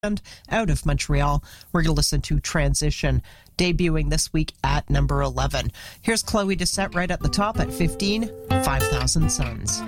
out of Montreal. We're going to listen to Transition, debuting this week at number 11. Here's Chloe Doucette right at the top at 15, 5,000 Suns.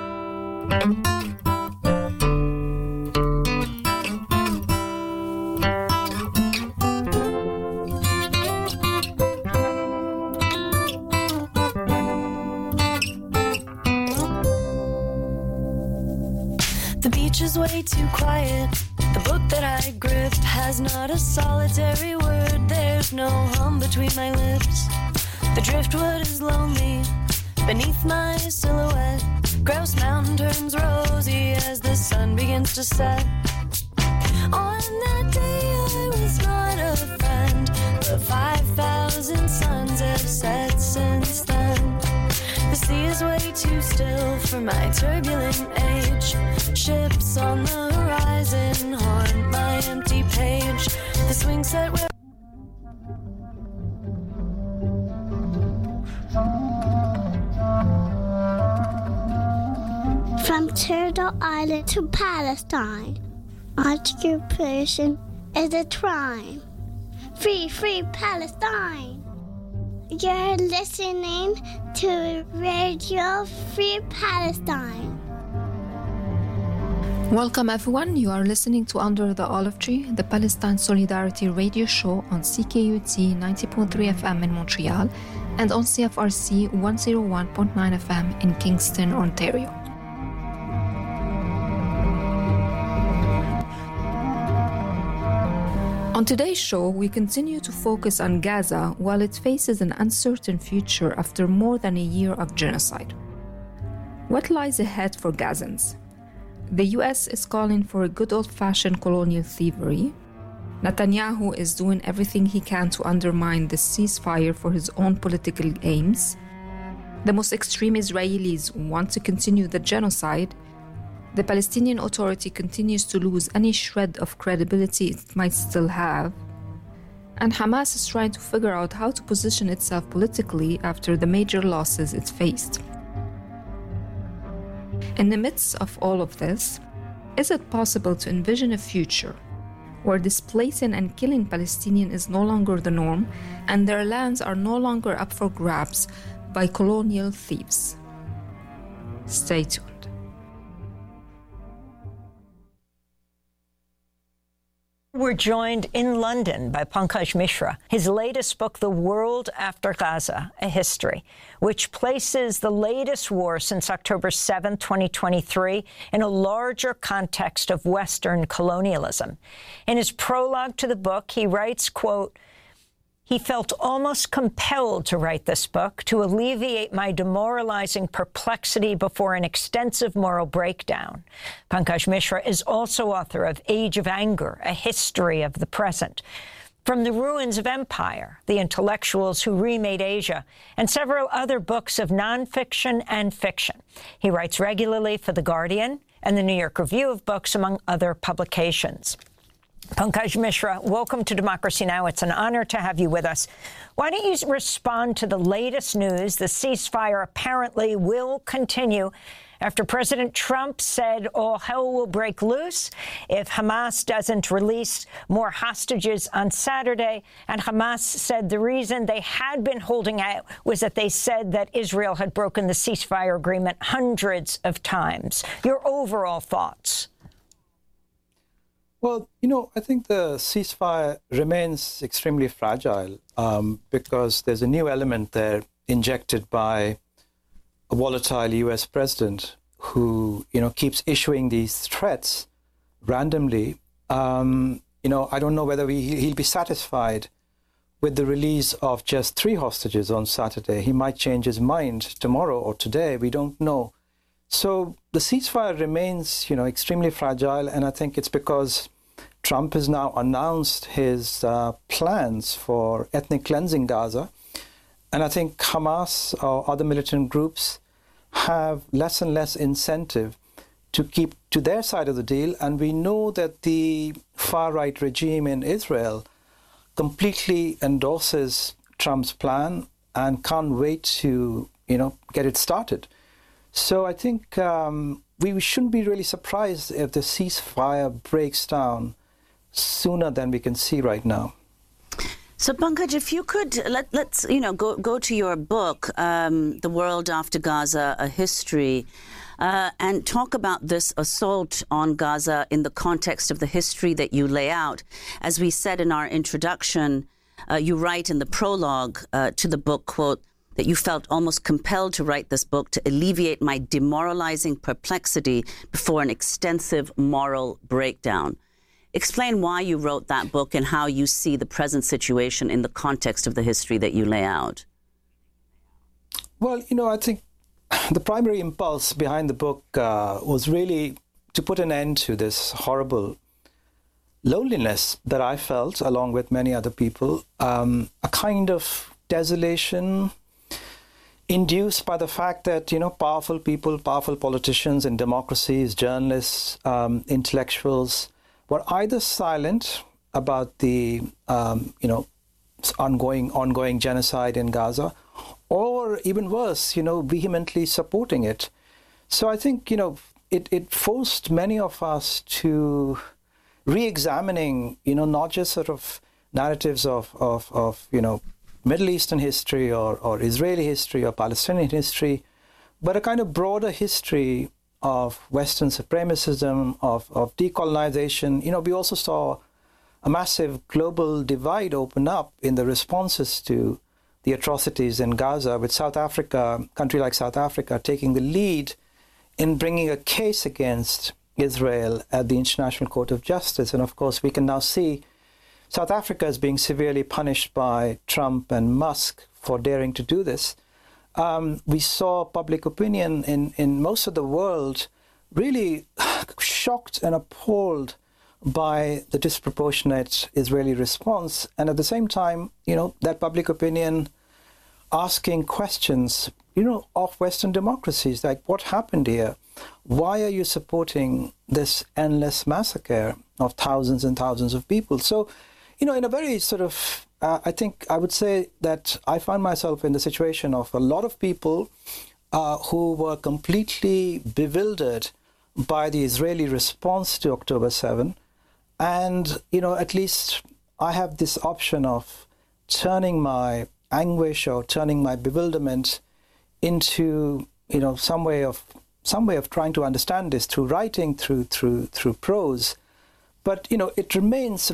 The beach is way too quiet. The book that I gripped has not a solitary word. There's no hum between my lips. The driftwood is lonely beneath my silhouette. Grouse Mountain turns rosy as the sun begins to set. On that day I was not a friend, but 5,000 suns have set since then. The sea is way too still for my turbulent age. Ships on the horizon haunt my empty page. The swing set where from Turtle Island to Palestine, occupation is a crime. Free, free Palestine. You're listening to Radio Free Palestine. Welcome everyone, you are listening to Under the Olive Tree, the Palestine Solidarity radio show on CKUT 90.3 FM in Montreal and on CFRC 101.9 FM in Kingston, Ontario. On today's show, we continue to focus on Gaza while it faces an uncertain future after more than a year of genocide. What lies ahead for Gazans? The US is calling for a good old-fashioned colonial thievery. Netanyahu is doing everything he can to undermine the ceasefire for his own political aims. The most extreme Israelis want to continue the genocide. The Palestinian Authority continues to lose any shred of credibility it might still have. And Hamas is trying to figure out how to position itself politically after the major losses it faced. In the midst of all of this, is it possible to envision a future where displacing and killing Palestinians is no longer the norm and their lands are no longer up for grabs by colonial thieves? Stay tuned. We're joined in London by Pankaj Mishra. His latest book, The World After Gaza, A History, which places the latest war since October 7, 2023, in a larger context of Western colonialism. In his prologue to the book, he writes, quote, "He felt almost compelled to write this book to alleviate my demoralizing perplexity before an extensive moral breakdown." Pankaj Mishra is also author of Age of Anger, A History of the Present, From the Ruins of Empire, The Intellectuals Who Remade Asia, and several other books of nonfiction and fiction. He writes regularly for The Guardian and the New York Review of Books, among other publications. Pankaj Mishra, welcome to Democracy Now! It's an honor to have you with us. Why don't you respond to the latest news? The ceasefire apparently will continue after President Trump said all hell will break loose if Hamas doesn't release more hostages on Saturday. And Hamas said the reason they had been holding out was that they said that Israel had broken the ceasefire agreement hundreds of times. Your overall thoughts? Well, I think the ceasefire remains extremely fragile because there's a new element there injected by a volatile U.S. president who, keeps issuing these threats randomly. I don't know whether he'll be satisfied with the release of just 3 hostages on Saturday. He might change his mind tomorrow or today. We don't know. So the ceasefire remains, extremely fragile, and I think it's because Trump has now announced his plans for ethnic cleansing Gaza, and I think Hamas or other militant groups have less and less incentive to keep to their side of the deal, and we know that the far-right regime in Israel completely endorses Trump's plan and can't wait to, get it started. So I think we shouldn't be really surprised if the ceasefire breaks down sooner than we can see right now. So, Pankaj, if you could, let's go to your book, The World After Gaza, A History, and talk about this assault on Gaza in the context of the history that you lay out. As we said in our introduction, you write in the prologue to the book, quote, that you felt almost compelled to write this book to alleviate my demoralizing perplexity before an extensive moral breakdown. Explain why you wrote that book and how you see the present situation in the context of the history that you lay out. Well, I think the primary impulse behind the book was really to put an end to this horrible loneliness that I felt, along with many other people, a kind of desolation induced by the fact that, powerful people, powerful politicians in democracies, journalists, intellectuals, were either silent about the, ongoing genocide in Gaza, or even worse, vehemently supporting it. So I think, it forced many of us to re-examining, not just sort of narratives of Middle Eastern history or Israeli history or Palestinian history, but a kind of broader history of Western supremacism, of decolonization. We also saw a massive global divide open up in the responses to the atrocities in Gaza, with South Africa, a country like South Africa, taking the lead in bringing a case against Israel at the International Court of Justice. And of course, we can now see South Africa is being severely punished by Trump and Musk for daring to do this. We saw public opinion in most of the world really shocked and appalled by the disproportionate Israeli response. And at the same time, that public opinion asking questions, of Western democracies, like what happened here? Why are you supporting this endless massacre of thousands and thousands of people? So, in a very sort of, I think I would say that I found myself in the situation of a lot of people who were completely bewildered by the Israeli response to October 7. And, at least I have this option of turning my anguish or turning my bewilderment into, some way of trying to understand this through writing, through prose. But, it remains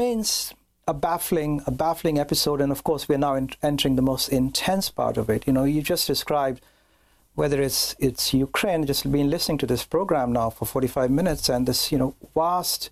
a baffling episode. And of course, we're now entering the most intense part of it. You just described whether it's Ukraine, just been listening to this program now for 45 minutes, and this, vast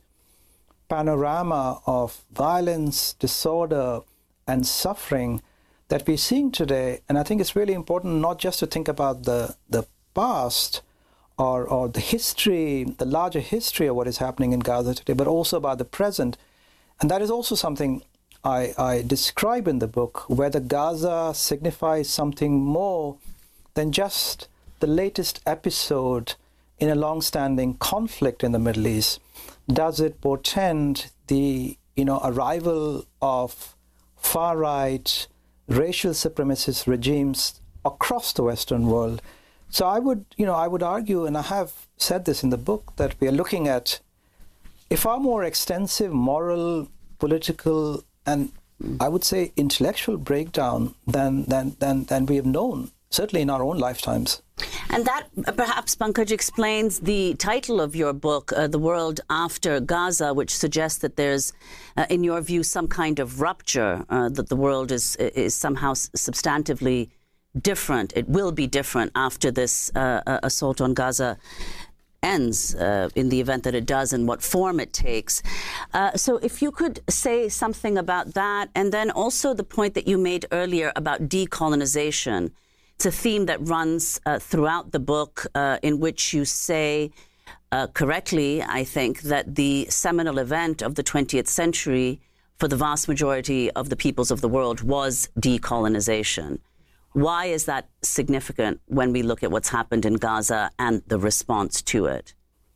panorama of violence, disorder, and suffering that we're seeing today. And I think it's really important not just to think about the past or the history, the larger history of what is happening in Gaza today, but also about the present. And that is also something I describe in the book, whether Gaza signifies something more than just the latest episode in a long-standing conflict in the Middle East. Does it portend the arrival of far-right racial supremacist regimes across the Western world? So I would argue, and I have said this in the book, that we are looking at a far more extensive moral, political, and I would say intellectual breakdown than we have known, certainly in our own lifetimes. And that perhaps, Pankaj, explains the title of your book, The World After Gaza, which suggests that there's, in your view, some kind of rupture, that the world is somehow substantively different. It will be different after this assault on Gaza ends, in the event that it does, and what form it takes. So if you could say something about that, and then also the point that you made earlier about decolonization. It's a theme that runs throughout the book, in which you say, correctly, I think, that the seminal event of the 20th century for the vast majority of the peoples of the world was decolonization. Why is that significant when we look at what's happened in Gaza and the response to it?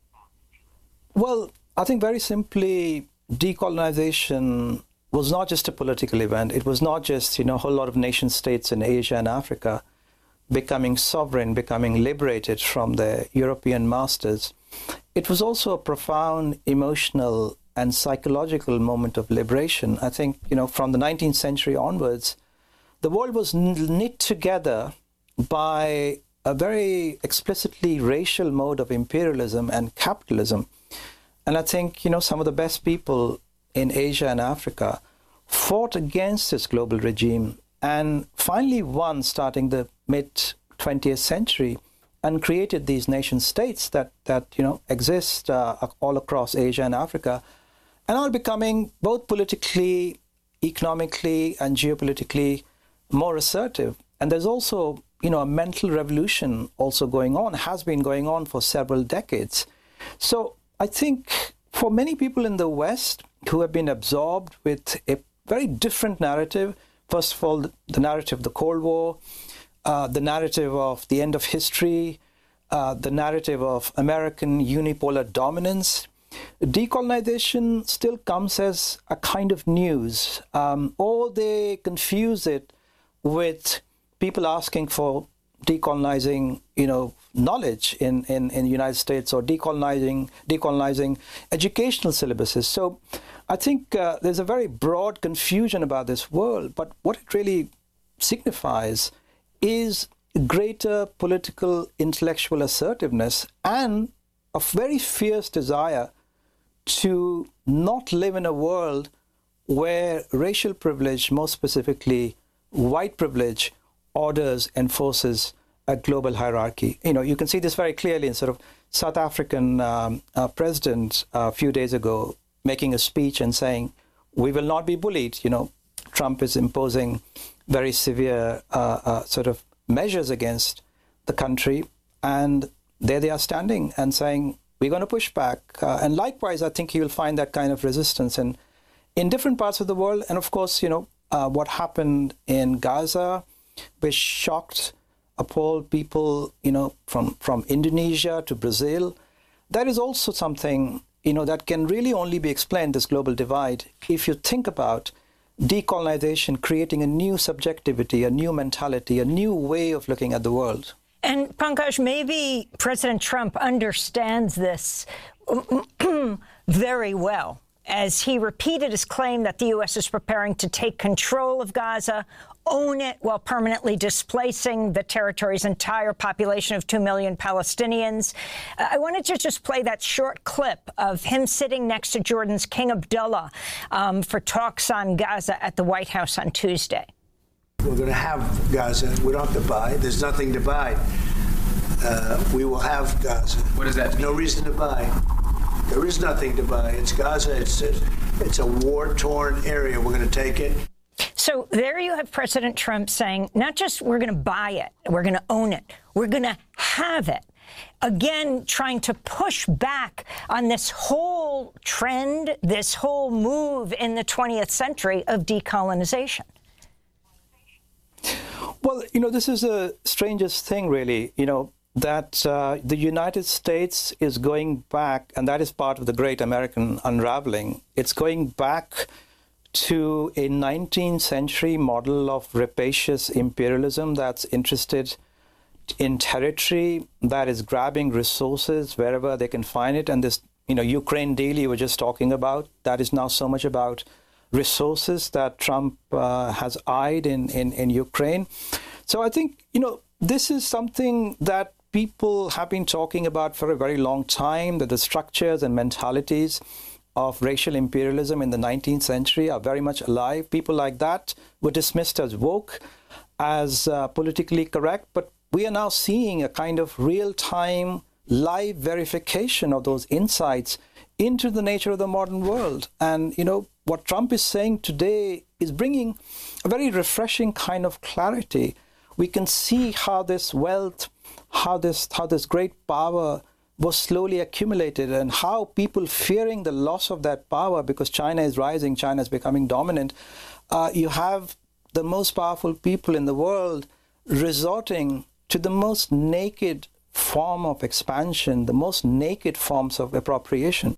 Well, I think very simply, decolonization was not just a political event. It was not just, a whole lot of nation states in Asia and Africa becoming sovereign, becoming liberated from their European masters. It was also a profound emotional and psychological moment of liberation. I think, from the 19th century onwards, the world was knit together by a very explicitly racial mode of imperialism and capitalism. And I think, some of the best people in Asia and Africa fought against this global regime and finally won starting the mid-20th century and created these nation states that exist all across Asia and Africa and are becoming both politically, economically, and geopolitically more assertive. And there's also, a mental revolution also going on, has been going on for several decades. So I think for many people in the West who have been absorbed with a very different narrative, first of all, the narrative of the Cold War, the narrative of the end of history, the narrative of American unipolar dominance. Decolonization still comes as a kind of news, or they confuse it with people asking for decolonizing, knowledge in the United States, or decolonizing educational syllabuses. So I think there's a very broad confusion about this world, but what it really signifies is greater political intellectual assertiveness and a very fierce desire to not live in a world where racial privilege, more specifically white privilege, orders, enforces a global hierarchy. You can see this very clearly in sort of South African president a few days ago making a speech and saying, we will not be bullied. Trump is imposing very severe sort of measures against the country, and there they are standing and saying, we're going to push back. And likewise, I think you'll find that kind of resistance in different parts of the world. And of course, what happened in Gaza, which shocked, appalled people, from Indonesia to Brazil, that is also something, that can really only be explained, this global divide, if you think about decolonization creating a new subjectivity, a new mentality, a new way of looking at the world. And Pankaj, maybe President Trump understands this very well, as he repeated his claim that the U.S. is preparing to take control of Gaza, own it while permanently displacing the territory's entire population of 2 million Palestinians. I wanted to just play that short clip of him sitting next to Jordan's King Abdullah for talks on Gaza at the White House on Tuesday. We're going to have Gaza. We don't have to buy. There's nothing to buy. We will have Gaza. What does that mean? No reason to buy. There is nothing to buy. It's Gaza. It's a war-torn area. We're going to take it. So there you have President Trump saying, not just we're going to buy it, we're going to own it, we're going to have it. Again, trying to push back on this whole trend, this whole move in the 20th century of decolonization. Well, this is the strangest thing, really, that the United States is going back, and that is part of the great American unraveling. It's going back to a 19th century model of rapacious imperialism that's interested in territory, that is grabbing resources wherever they can find it. And this, Ukraine deal you were just talking about, that is now so much about resources that Trump has eyed in Ukraine. So I think, this is something that people have been talking about for a very long time, that the structures and mentalities of racial imperialism in the 19th century are very much alive. People like that were dismissed as woke, as politically correct, but we are now seeing a kind of real-time live verification of those insights into the nature of the modern world. And, what Trump is saying today is bringing a very refreshing kind of clarity. We can see how this wealth, how this great power was slowly accumulated, and how people fearing the loss of that power because China is rising, China is becoming dominant. You have the most powerful people in the world resorting to the most naked form of expansion, the most naked forms of appropriation.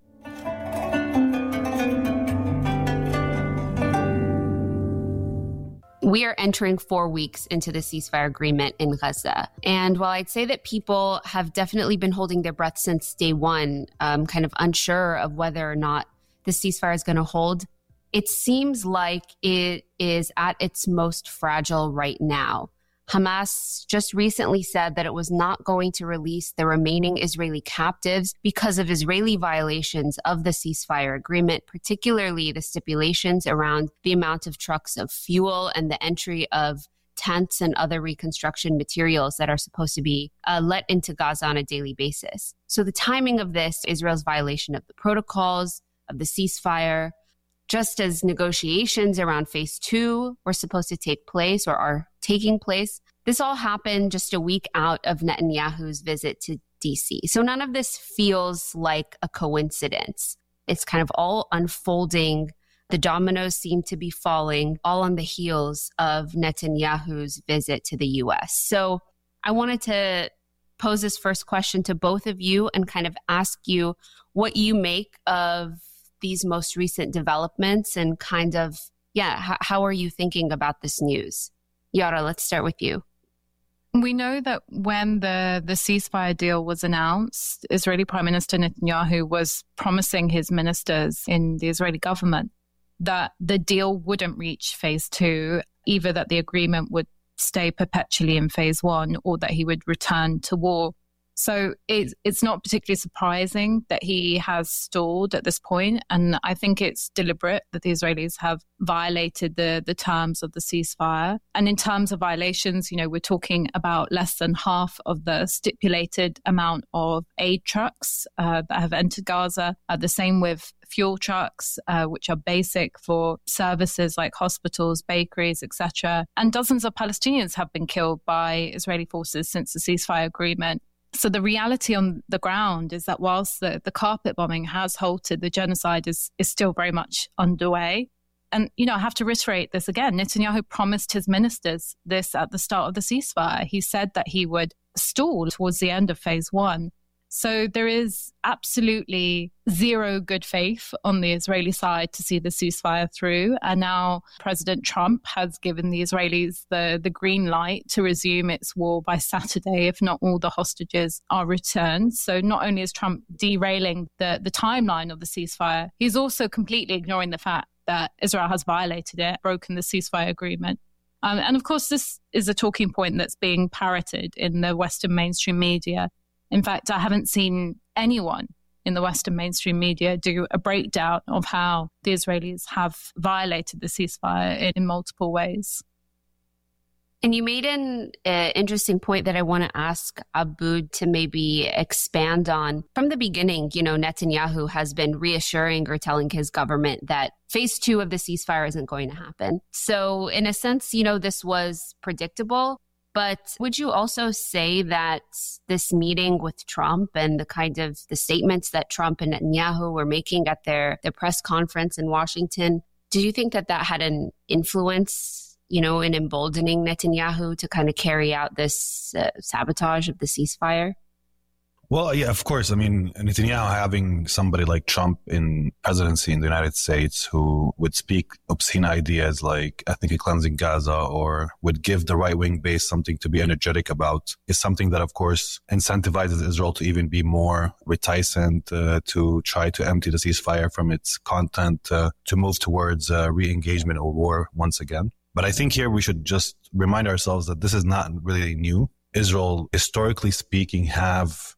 We are entering 4 weeks into the ceasefire agreement in Gaza. And while I'd say that people have definitely been holding their breath since day one, kind of unsure of whether or not the ceasefire is going to hold, it seems like it is at its most fragile right now. Hamas just recently said that it was not going to release the remaining Israeli captives because of Israeli violations of the ceasefire agreement, particularly the stipulations around the amount of trucks of fuel and the entry of tents and other reconstruction materials that are supposed to be let into Gaza on a daily basis. So the timing of this, Israel's violation of the protocols, of the ceasefire, just as negotiations around phase 2 were supposed to take place or are taking place, this all happened just a week out of Netanyahu's visit to DC. So none of this feels like a coincidence. It's kind of all unfolding. The dominoes seem to be falling all on the heels of Netanyahu's visit to the U.S. So I wanted to pose this first question to both of you and kind of ask you what you make of these most recent developments and kind of, how are you thinking about this news? Yara, let's start with you. We know that when the ceasefire deal was announced, Israeli Prime Minister Netanyahu was promising his ministers in the Israeli government that the deal wouldn't reach phase 2, either that the agreement would stay perpetually in phase 1 or that he would return to war. So it's not particularly surprising that he has stalled at this point. And I think it's deliberate that the Israelis have violated the terms of the ceasefire. And in terms of violations, we're talking about less than half of the stipulated amount of aid trucks that have entered Gaza. The same with fuel trucks, which are basic for services like hospitals, bakeries, etc. And dozens of Palestinians have been killed by Israeli forces since the ceasefire agreement. So the reality on the ground is that whilst the carpet bombing has halted, the genocide is still very much underway. And, I have to reiterate this again. Netanyahu promised his ministers this at the start of the ceasefire. He said that he would stall towards the end of phase 1. So there is absolutely zero good faith on the Israeli side to see the ceasefire through. And now President Trump has given the Israelis the green light to resume its war by Saturday, if not all the hostages are returned. So not only is Trump derailing the timeline of the ceasefire, he's also completely ignoring the fact that Israel has violated it, broken the ceasefire agreement. And of course, this is a talking point that's being parroted in the Western mainstream media. In fact, I haven't seen anyone in the Western mainstream media do a breakdown of how the Israelis have violated the ceasefire in multiple ways. And you made an interesting point that I want to ask Abood to maybe expand on. From the beginning, Netanyahu has been reassuring or telling his government that phase 2 of the ceasefire isn't going to happen. So in a sense, this was predictable. But would you also say that this meeting with Trump and the kind of the statements that Trump and Netanyahu were making at their press conference in Washington, do you think that had an influence, in emboldening Netanyahu to kind of carry out this sabotage of the ceasefire? Well, yeah, of course. I mean, Netanyahu having somebody like Trump in presidency in the United States who would speak obscene ideas like ethnically cleansing Gaza or would give the right-wing base something to be energetic about is something that, of course, incentivizes Israel to even be more reticent, to try to empty the ceasefire from its content, to move towards re-engagement or war once again. But I think here we should just remind ourselves that this is not really new. Israel, historically speaking, have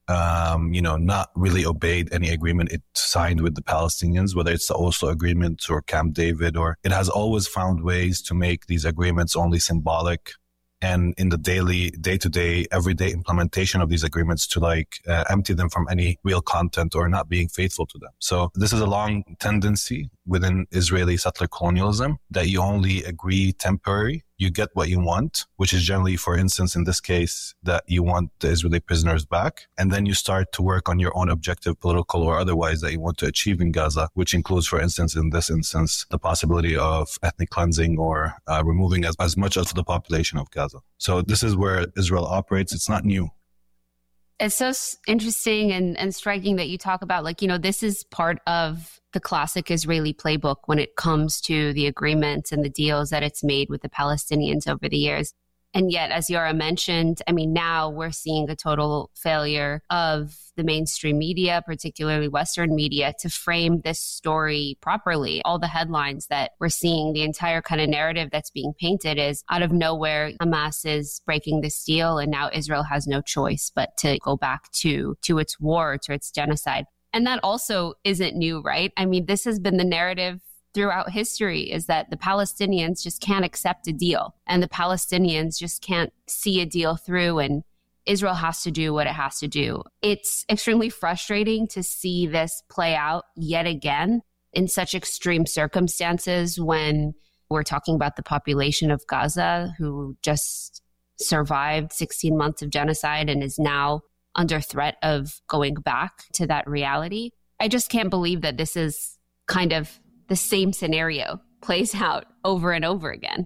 not really obeyed any agreement it signed with the Palestinians, whether it's the Oslo Agreement or Camp David, or it has always found ways to make these agreements only symbolic and in the day-to-day, everyday implementation of these agreements to empty them from any real content or not being faithful to them. So this is a long tendency within Israeli settler colonialism that you only agree temporary. You get what you want, which is generally, for instance, in this case, that you want the Israeli prisoners back. And then you start to work on your own objective, political or otherwise, that you want to achieve in Gaza, which includes, for instance, in this instance, the possibility of ethnic cleansing or removing as much of the population of Gaza. So this is where Israel operates. It's not new. It's so interesting and striking that you talk about, this is part of the classic Israeli playbook when it comes to the agreements and the deals that it's made with the Palestinians over the years. And yet, as Yara mentioned, I mean, now we're seeing a total failure of the mainstream media, particularly Western media, to frame this story properly. All the headlines that we're seeing, the entire kind of narrative that's being painted is out of nowhere, Hamas is breaking this deal, and now Israel has no choice but to go back to its war, to its genocide. And that also isn't new, right? I mean, this has been the narrative throughout history, is that the Palestinians just can't accept a deal, and the Palestinians just can't see a deal through, and Israel has to do what it has to do. It's extremely frustrating to see this play out yet again in such extreme circumstances when we're talking about the population of Gaza, who just survived 16 months of genocide and is now under threat of going back to that reality. I just can't believe that this is kind of the same scenario plays out over and over again.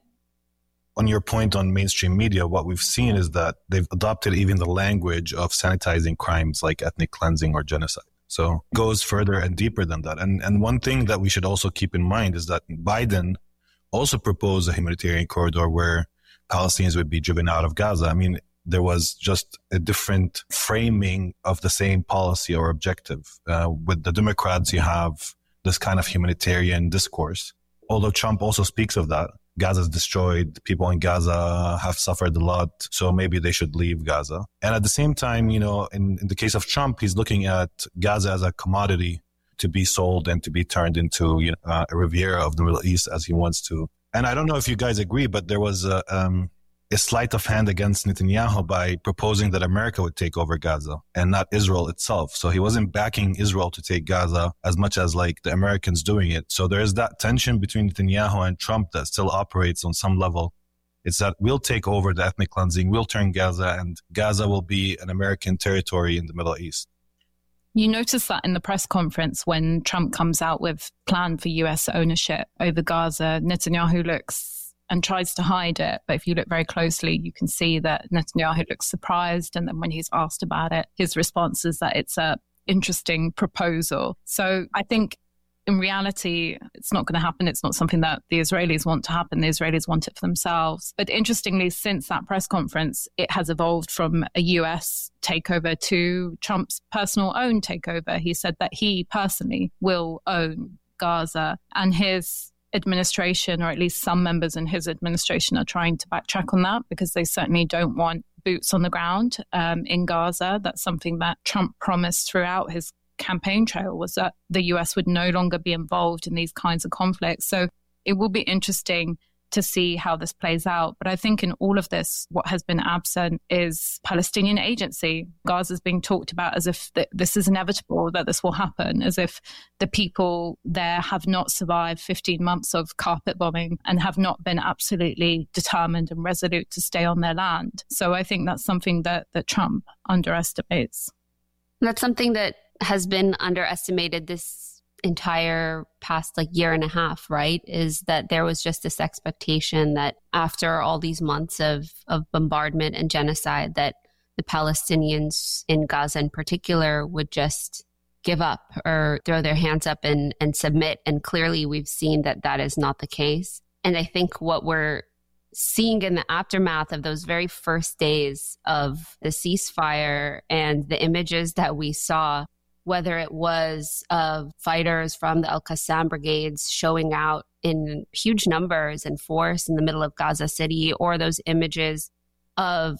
On your point on mainstream media, what we've seen is that they've adopted even the language of sanitizing crimes like ethnic cleansing or genocide. So it goes further and deeper than that. And one thing that we should also keep in mind is that Biden also proposed a humanitarian corridor where Palestinians would be driven out of Gaza. I mean, there was just a different framing of the same policy or objective. With the Democrats, you have this kind of humanitarian discourse. Although Trump also speaks of that. Gaza's destroyed. People in Gaza have suffered a lot. So maybe they should leave Gaza. And at the same time, you know, in the case of Trump, he's looking at Gaza as a commodity to be sold and to be turned into a Riviera of the Middle East as he wants to. And I don't know if you guys agree, but there was a sleight of hand against Netanyahu by proposing that America would take over Gaza and not Israel itself. So he wasn't backing Israel to take Gaza as much as like the Americans doing it. So there is that tension between Netanyahu and Trump that still operates on some level. It's that we'll take over the ethnic cleansing, we'll turn Gaza, and Gaza will be an American territory in the Middle East. You notice that in the press conference when Trump comes out with plan for US ownership over Gaza, Netanyahu looks and tries to hide it. But if you look very closely, you can see that Netanyahu looks surprised. And then when he's asked about it, his response is that it's a interesting proposal. So I think in reality, it's not going to happen. It's not something that the Israelis want to happen. The Israelis want it for themselves. But interestingly, since that press conference, it has evolved from a US takeover to Trump's personal own takeover. He said that he personally will own Gaza, and his administration, or at least some members in his administration, are trying to backtrack on that because they certainly don't want boots on the ground in Gaza. That's something that Trump promised throughout his campaign trail, was that the US would no longer be involved in these kinds of conflicts. So it will be interesting to see how this plays out. But I think in all of this, what has been absent is Palestinian agency. Gaza is being talked about as if this is inevitable, that this will happen, as if the people there have not survived 15 months of carpet bombing and have not been absolutely determined and resolute to stay on their land. So I think that's something that Trump underestimates. That's something that has been underestimated this entire past year and a half, right? Is that there was just this expectation that after all these months of bombardment and genocide, that the Palestinians in Gaza in particular would just give up or throw their hands up and submit. And clearly we've seen that that is not the case. And I think what we're seeing in the aftermath of those very first days of the ceasefire and the images that we saw, whether it was of fighters from the Al-Qassam brigades showing out in huge numbers and force in the middle of Gaza City, or those images of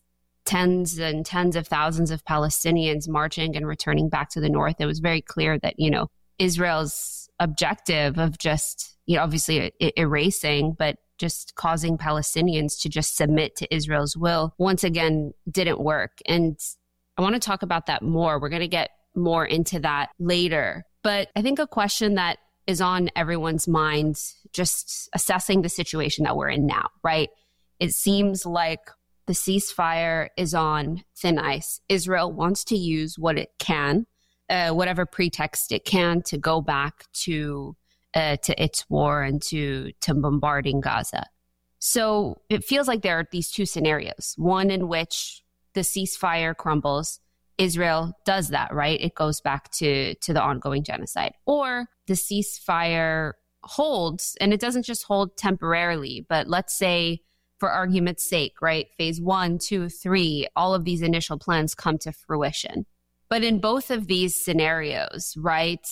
tens and tens of thousands of Palestinians marching and returning back to the north, it was very clear that, Israel's objective of just, obviously erasing, but just causing Palestinians to just submit to Israel's will, once again, didn't work. And I want to talk about that more. We're going to get more into that later. But I think a question that is on everyone's minds, just assessing the situation that we're in now, right? It seems like the ceasefire is on thin ice. Israel wants to use what it can, whatever pretext it can, to go back to its war and to bombarding Gaza. So it feels like there are these two scenarios, one in which the ceasefire crumbles, Israel does that, right? It goes back to the ongoing genocide. Or the ceasefire holds, and it doesn't just hold temporarily, but let's say for argument's sake, right? Phase 1, 2, 3, all of these initial plans come to fruition. But in both of these scenarios, right,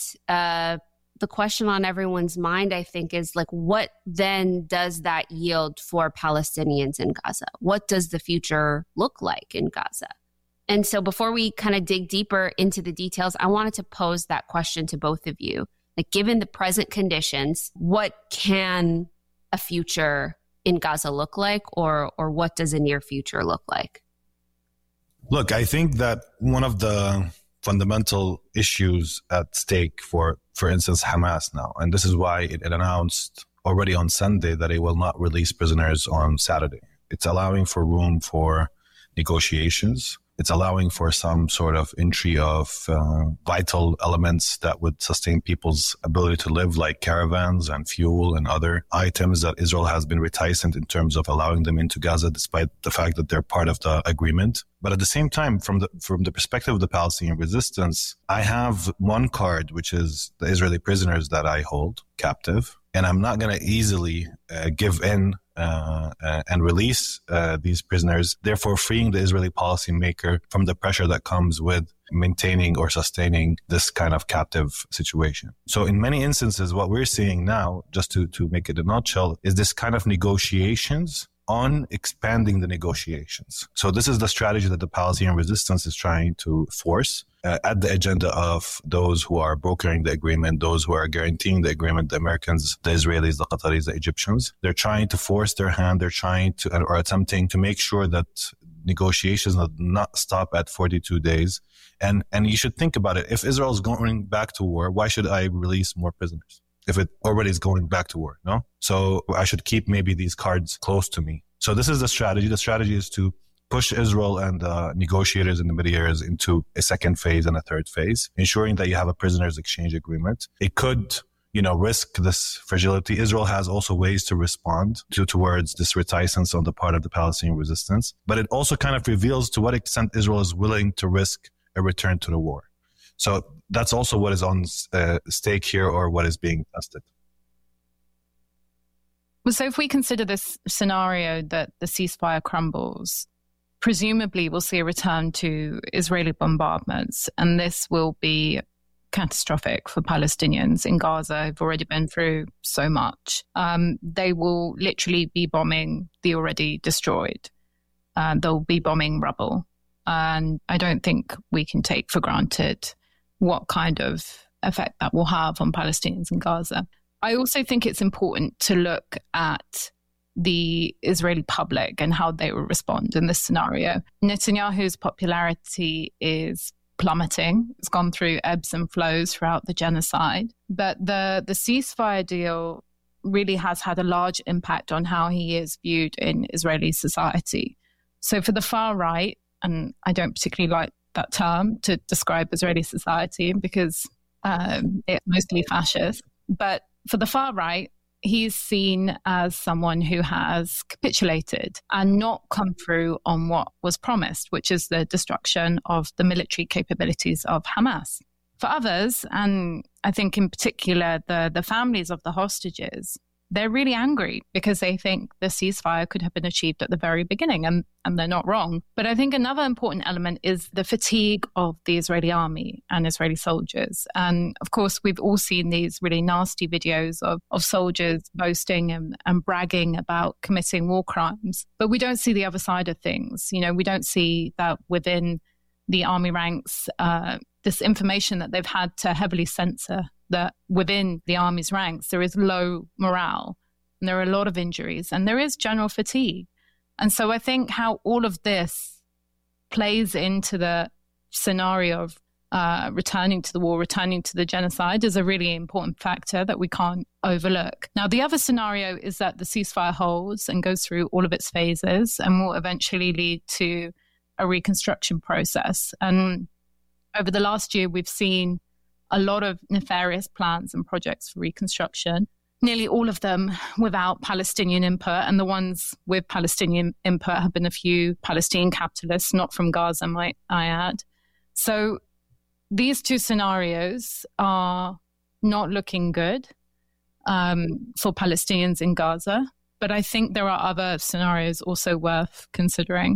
the question on everyone's mind, I think, is like, what then does that yield for Palestinians in Gaza? What does the future look like in Gaza? And so before we kind of dig deeper into the details, I wanted to pose that question to both of you. Like, given the present conditions, what can a future in Gaza look like, or what does a near future look like? Look, I think that one of the fundamental issues at stake for instance, Hamas now, and this is why it announced already on Sunday that it will not release prisoners on Saturday. It's allowing for room for negotiations. It's allowing for some sort of entry of vital elements that would sustain people's ability to live, like caravans and fuel and other items that Israel has been reticent in terms of allowing them into Gaza, despite the fact that they're part of the agreement. But at the same time, from the perspective of the Palestinian resistance, I have one card, which is the Israeli prisoners that I hold captive. And I'm not going to easily give in and release these prisoners, therefore freeing the Israeli policymaker from the pressure that comes with maintaining or sustaining this kind of captive situation. So in many instances, what we're seeing now, just to make it a nutshell, is this kind of negotiations on expanding the negotiations. So this is the strategy that the Palestinian resistance is trying to force at the agenda of those who are brokering the agreement, those who are guaranteeing the agreement, the Americans, the Israelis, the Qataris, the Egyptians. They're trying to force their hand. They're trying to, or attempting to make sure that negotiations do not stop at 42 days. And you should think about it. If Israel is going back to war, why should I release more prisoners? If it already is going back to war, no? So I should keep maybe these cards close to me. So this is the strategy. The strategy is to push Israel and negotiators in the Middle East into a second phase and a third phase, ensuring that you have a prisoners exchange agreement. It could, risk this fragility. Israel has also ways to respond towards this reticence on the part of the Palestinian resistance. But it also kind of reveals to what extent Israel is willing to risk a return to the war. So that's also what is on stake here, or what is being tested. Well, so if we consider this scenario that the ceasefire crumbles, presumably we'll see a return to Israeli bombardments, and this will be catastrophic for Palestinians in Gaza who've already been through so much. They will literally be bombing the already destroyed. They'll be bombing rubble. And I don't think we can take for granted what kind of effect that will have on Palestinians in Gaza. I also think it's important to look at the Israeli public and how they will respond in this scenario. Netanyahu's popularity is plummeting. It's gone through ebbs and flows throughout the genocide. But the ceasefire deal really has had a large impact on how he is viewed in Israeli society. So for the far right, and I don't particularly like that term to describe Israeli society because it's mostly fascist, but for the far right, he's seen as someone who has capitulated and not come through on what was promised, which is the destruction of the military capabilities of Hamas. For others, and I think in particular the families of the hostages, they're really angry because they think the ceasefire could have been achieved at the very beginning, and they're not wrong. But I think another important element is the fatigue of the Israeli army and Israeli soldiers. And of course, we've all seen these really nasty videos of soldiers boasting and bragging about committing war crimes. But we don't see the other side of things. We don't see that within the army ranks, this information that they've had to heavily censor, that within the army's ranks, there is low morale and there are a lot of injuries and there is general fatigue. And so I think how all of this plays into the scenario of returning to the war, returning to the genocide is a really important factor that we can't overlook. Now, the other scenario is that the ceasefire holds and goes through all of its phases and will eventually lead to a reconstruction process. And over the last year, we've seen a lot of nefarious plans and projects for reconstruction, nearly all of them without Palestinian input. And the ones with Palestinian input have been a few Palestinian capitalists, not from Gaza, might I add. So these two scenarios are not looking good for Palestinians in Gaza. But I think there are other scenarios also worth considering.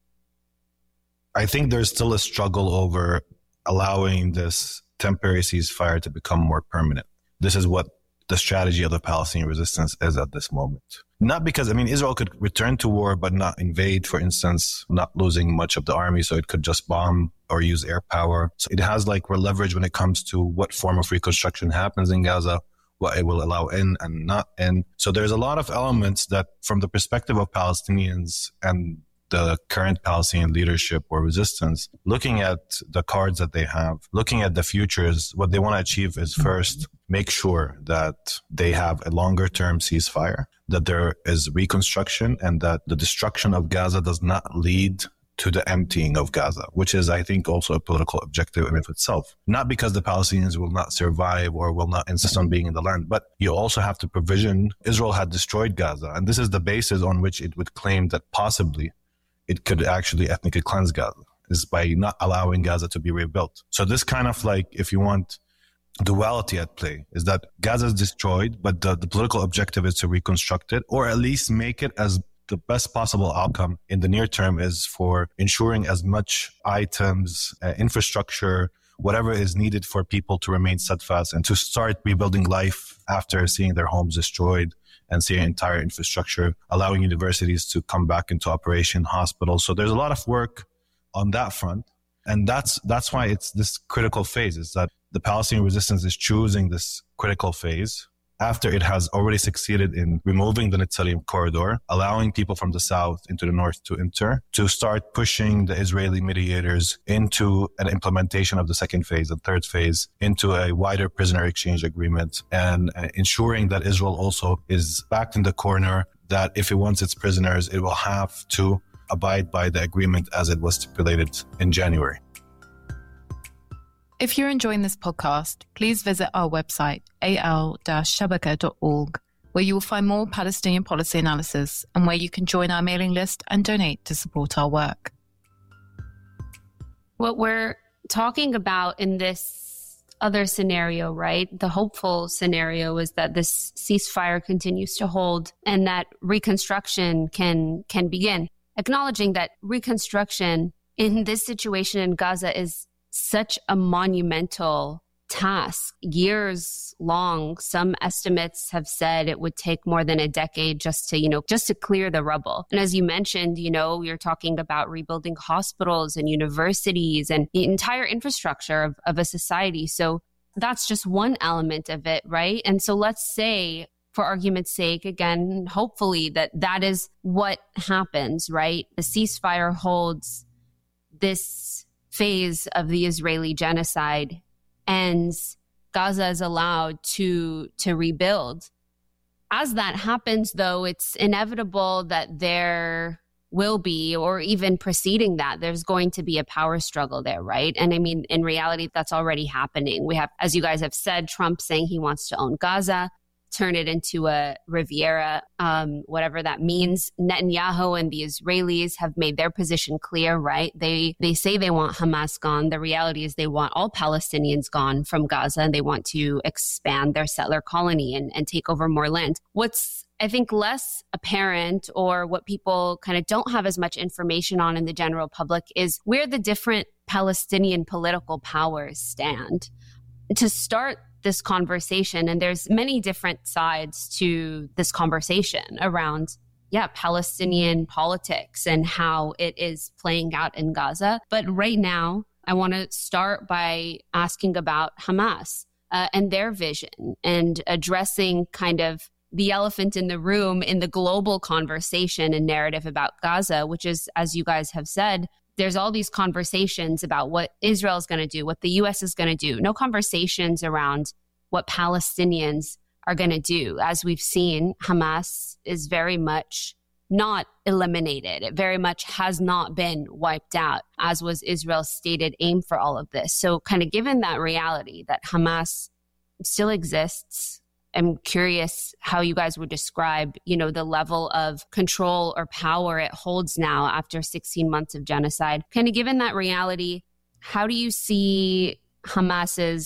I think there's still a struggle over allowing this temporary ceasefire to become more permanent. This is what the strategy of the Palestinian resistance is at this moment. Not because, Israel could return to war, but not invade, for instance, not losing much of the army. So it could just bomb or use air power. So it has leverage when it comes to what form of reconstruction happens in Gaza, what it will allow in and not in. So there's a lot of elements that from the perspective of Palestinians and the current Palestinian leadership or resistance, looking at the cards that they have, looking at the futures, what they want to achieve is first, make sure that they have a longer term ceasefire, that there is reconstruction, and that the destruction of Gaza does not lead to the emptying of Gaza, which is, I think, also a political objective in of itself. Not because the Palestinians will not survive or will not insist on being in the land, but you also have to provision. Israel had destroyed Gaza, and this is the basis on which it would claim that possibly it could actually ethnically cleanse Gaza, is by not allowing Gaza to be rebuilt. So this kind of if you want, duality at play is that Gaza is destroyed, but the political objective is to reconstruct it, or at least make it as the best possible outcome in the near term is for ensuring as much items, infrastructure, whatever is needed for people to remain steadfast and to start rebuilding life after seeing their homes destroyed and seeing entire infrastructure, allowing universities to come back into operation, hospitals. So there's a lot of work on that front. And that's why it's this critical phase, is that the Palestinian resistance is choosing this critical phase after it has already succeeded in removing the Netzarim corridor, allowing people from the south into the north to enter, to start pushing the Israeli mediators into an implementation of the second phase and third phase, into a wider prisoner exchange agreement, and ensuring that Israel also is backed in the corner, that if it wants its prisoners, it will have to abide by the agreement as it was stipulated in January. If you're enjoying this podcast, please visit our website, al-shabaka.org, where you will find more Palestinian policy analysis and where you can join our mailing list and donate to support our work. What we're talking about in this other scenario, right? The hopeful scenario is that this ceasefire continues to hold and that reconstruction can begin. Acknowledging that reconstruction in this situation in Gaza is such a monumental task, years long. Some estimates have said it would take more than a decade just to clear the rubble. And as you mentioned, you're talking about rebuilding hospitals and universities and the entire infrastructure of a society. So that's just one element of it, right? And so let's say, for argument's sake, again, hopefully that is what happens, right? The ceasefire holds, this phase of the Israeli genocide ends, Gaza is allowed to rebuild. As that happens, though, it's inevitable that there will be, or even preceding that, there's going to be a power struggle there, right? And in reality, that's already happening. We have, as you guys have said, Trump saying he wants to own Gaza, turn it into a Riviera, whatever that means. Netanyahu and the Israelis have made their position clear, right? They say they want Hamas gone. The reality is they want all Palestinians gone from Gaza, and they want to expand their settler colony and take over more land. What's, I think, less apparent, or what people kind of don't have as much information on in the general public, is where the different Palestinian political powers stand. To start this conversation, and there's many different sides to this conversation around, Palestinian politics and how it is playing out in Gaza. But right now, I want to start by asking about Hamas and their vision, and addressing kind of the elephant in the room in the global conversation and narrative about Gaza, which is, as you guys have said, there's all these conversations about what Israel is going to do, what the U.S. is going to do. No conversations around what Palestinians are going to do. As we've seen, Hamas is very much not eliminated. It very much has not been wiped out, as was Israel's stated aim for all of this. So kind of given that reality that Hamas still exists, I'm curious how you guys would describe, the level of control or power it holds now after 16 months of genocide. Kind of given that reality, how do you see Hamas's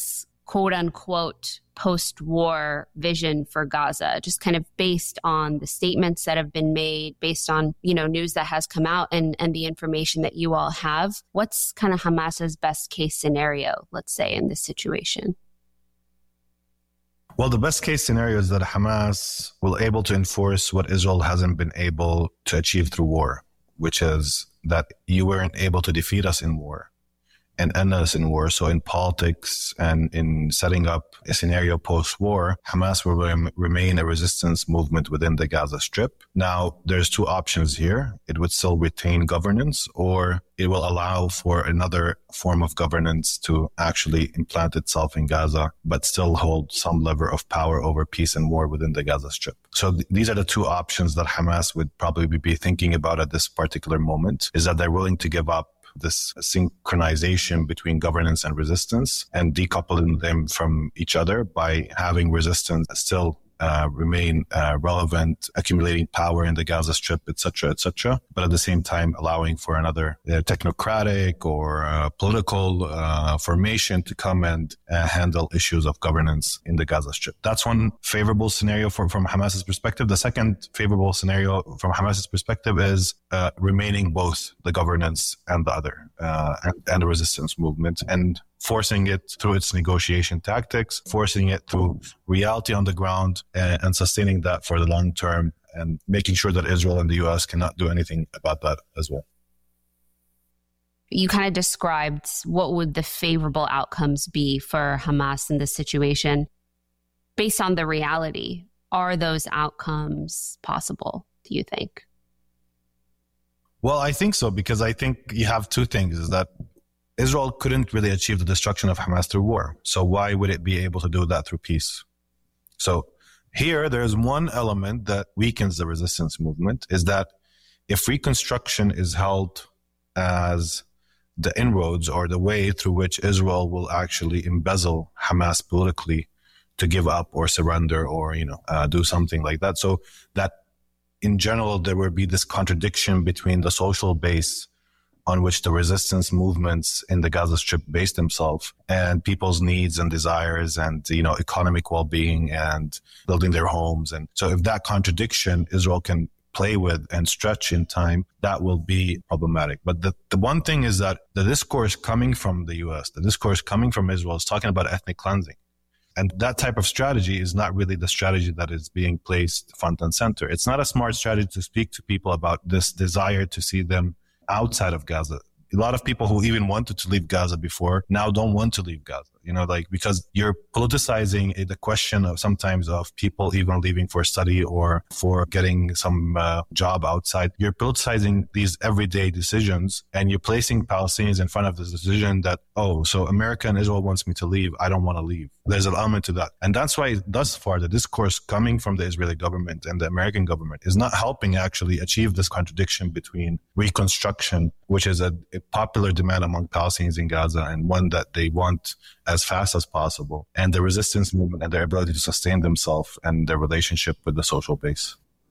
quote unquote post-war vision for Gaza, just kind of based on the statements that have been made, based on, news that has come out and the information that you all have? What's kind of Hamas's best case scenario, let's say, in this situation? Well, the best case scenario is that Hamas will able to enforce what Israel hasn't been able to achieve through war, which is that you weren't able to defeat us in war and end us in war. So in politics and in setting up a scenario post-war, Hamas will remain a resistance movement within the Gaza Strip. Now, there's two options here. It would still retain governance, or it will allow for another form of governance to actually implant itself in Gaza, but still hold some level of power over peace and war within the Gaza Strip. So these are the two options that Hamas would probably be thinking about at this particular moment, is that they're willing to give up this synchronization between governance and resistance and decoupling them from each other by having resistance still remain relevant, accumulating power in the Gaza Strip, etc., but at the same time allowing for another technocratic or political formation to come and handle issues of governance in the Gaza Strip. That's one favorable scenario from Hamas's perspective. The second favorable scenario from Hamas's perspective is remaining both the governance and the other, and the resistance movement, and forcing it through its negotiation tactics, forcing it through reality on the ground, and sustaining that for the long term, and making sure that Israel and the U.S. cannot do anything about that as well. You kind of described what would the favorable outcomes be for Hamas in this situation. Based on the reality, are those outcomes possible, do you think? Well, I think so, because I think you have two things, is that Israel couldn't really achieve the destruction of Hamas through war. So why would it be able to do that through peace? So here, there's one element that weakens the resistance movement, is that if reconstruction is held as the inroads or the way through which Israel will actually embezzle Hamas politically to give up or surrender or, do something like that. So that in general, there will be this contradiction between the social base on which the resistance movements in the Gaza Strip base themselves and people's needs and desires and, economic well-being and building their homes. And so if that contradiction Israel can play with and stretch in time, that will be problematic. But the one thing is that the discourse coming from the U.S., the discourse coming from Israel is talking about ethnic cleansing. And that type of strategy is not really the strategy that is being placed front and center. It's not a smart strategy to speak to people about this desire to see them outside of Gaza. A lot of people who even wanted to leave Gaza before now don't want to leave Gaza, because you're politicizing the question of sometimes of people even leaving for study or for getting some job outside. You're politicizing these everyday decisions, and you're placing Palestinians in front of this decision that, so America and Israel wants me to leave. I don't want to leave. There's an element to that. And that's why thus far the discourse coming from the Israeli government and the American government is not helping actually achieve this contradiction between reconstruction, which is a popular demand among Palestinians in Gaza and one that they want as fast as possible, and the resistance movement and their ability to sustain themselves and their relationship with the social base.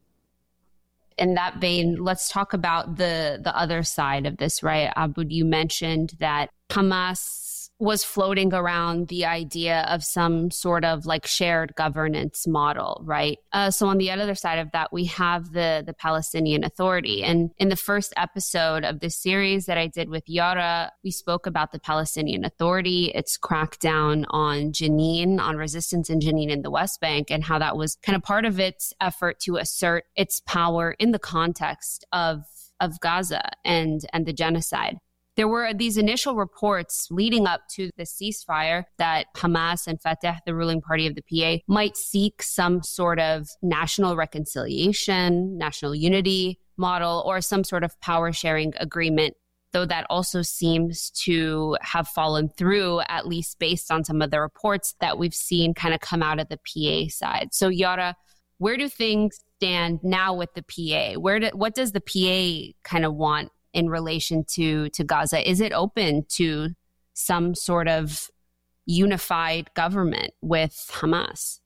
In that vein, let's talk about the other side of this, right? Aboud, you mentioned that Hamas was floating around the idea of some sort of shared governance model, right? So on the other side of that, we have the Palestinian Authority. And in the first episode of this series that I did with Yara, we spoke about the Palestinian Authority, its crackdown on Jenin, on resistance in Jenin in the West Bank, and how that was kind of part of its effort to assert its power in the context of Gaza and the genocide. There were these initial reports leading up to the ceasefire that Hamas and Fatah, the ruling party of the PA, might seek some sort of national reconciliation, national unity model, or some sort of power sharing agreement, though that also seems to have fallen through, at least based on some of the reports that we've seen kind of come out of the PA side. So Yara, where do things stand now with the PA? What does the PA kind of want in relation to Gaza? Is it open to some sort of unified government with Hamas?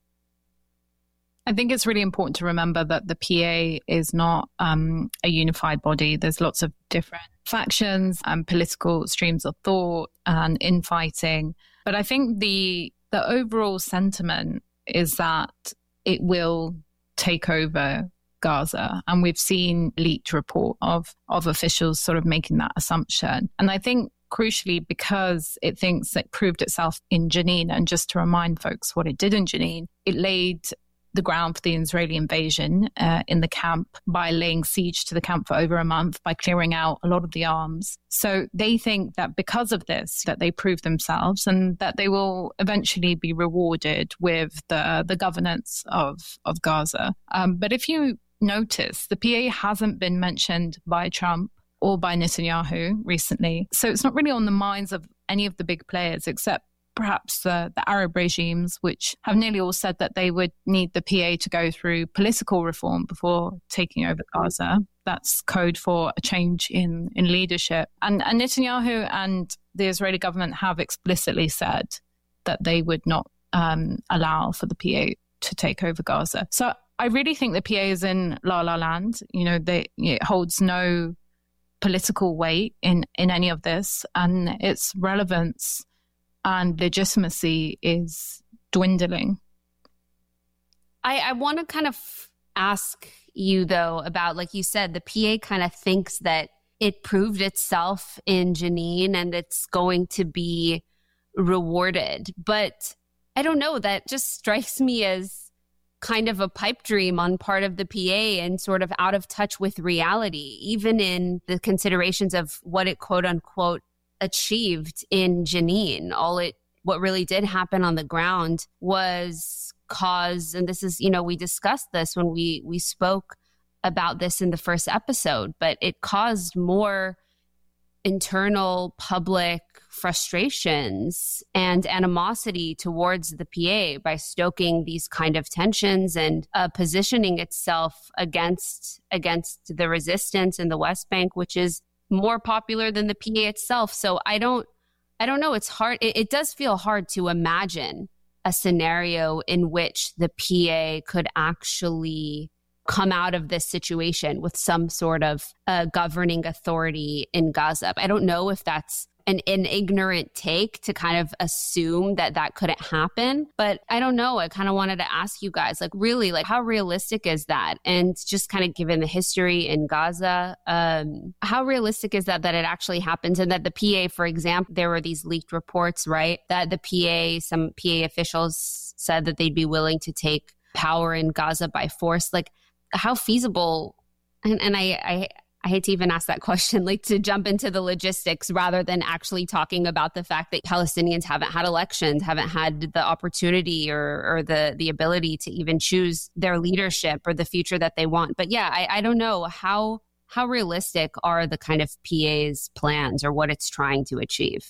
I think it's really important to remember that the PA is not a unified body. There's lots of different factions and political streams of thought and infighting. But I think the the overall sentiment is that it will take over Gaza. And we've seen leaked report of officials sort of making that assumption. And I think crucially, because it thinks it proved itself in Jenin, and just to remind folks what it did in Jenin, it laid the ground for the Israeli invasion in the camp by laying siege to the camp for over a month, by clearing out a lot of the arms. So they think that because of this, that they proved themselves and that they will eventually be rewarded with the governance of Gaza. But if you notice, the PA hasn't been mentioned by Trump or by Netanyahu recently. So it's not really on the minds of any of the big players, except perhaps the Arab regimes, which have nearly all said that they would need the PA to go through political reform before taking over Gaza. That's code for a change in leadership. And Netanyahu and the Israeli government have explicitly said that they would not allow for the PA to take over Gaza. So I really think the PA is in La La Land. It holds no political weight in any of this, and its relevance and legitimacy is dwindling. I want to kind of ask you, though, about, like you said, the PA kind of thinks that it proved itself in Jenin and it's going to be rewarded. But I don't know, that just strikes me as kind of a pipe dream on part of the PA and sort of out of touch with reality, even in the considerations of what it quote unquote achieved in Jenin. What really did happen on the ground was cause, and this is, we discussed this when we spoke about this in the first episode, but it caused more internal public frustrations and animosity towards the PA by stoking these kind of tensions and positioning itself against the resistance in the West Bank, which is more popular than the PA itself. So I don't know. It's hard. It does feel hard to imagine a scenario in which the PA could actually come out of this situation with some sort of governing authority in Gaza. I don't know if that's an ignorant take to kind of assume that couldn't happen, but I don't know. I kind of wanted to ask you guys, really, how realistic is that? And just kind of given the history in Gaza, how realistic is that it actually happens? And that the PA, for example, there were these leaked reports, right? That the PA, some PA officials said that they'd be willing to take power in Gaza by force. How feasible, and I hate to even ask that question, to jump into the logistics rather than actually talking about the fact that Palestinians haven't had elections, haven't had the opportunity or the ability to even choose their leadership or the future that they want. But yeah, I don't know how realistic are the kind of PA's plans or what it's trying to achieve.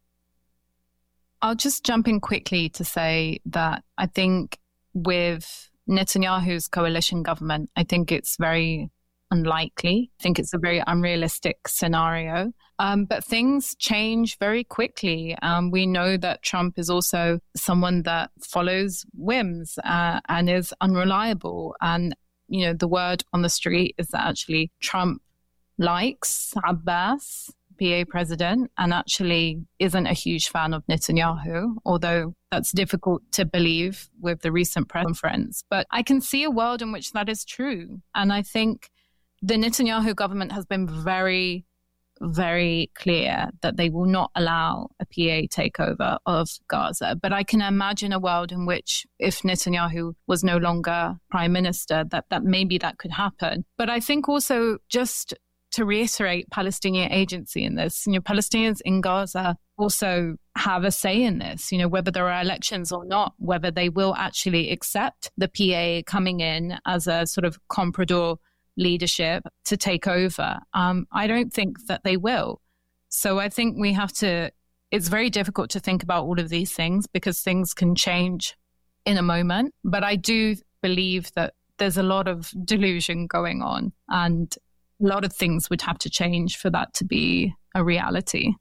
I'll just jump in quickly to say that I think with Netanyahu's coalition government, I think it's very unlikely. I think it's a very unrealistic scenario. But things change very quickly. We know that Trump is also someone that follows whims and is unreliable. And, the word on the street is that actually Trump likes Abbas, PA president, and actually isn't a huge fan of Netanyahu, although that's difficult to believe with the recent press conference. But I can see a world in which that is true. And I think the Netanyahu government has been very, very clear that they will not allow a PA takeover of Gaza. But I can imagine a world in which if Netanyahu was no longer prime minister, that maybe that could happen. But I think also, just to reiterate Palestinian agency in this, Palestinians in Gaza also have a say in this, whether there are elections or not, whether they will actually accept the PA coming in as a sort of comprador leadership to take over. I don't think that they will. So I think it's very difficult to think about all of these things because things can change in a moment. But I do believe that there's a lot of delusion going on and a lot of things would have to change for that to be a reality.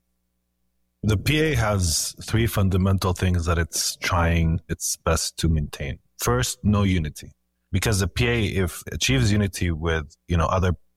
The PA has three fundamental things that it's trying its best to maintain. First, no unity. Because the PA, if achieves unity with, other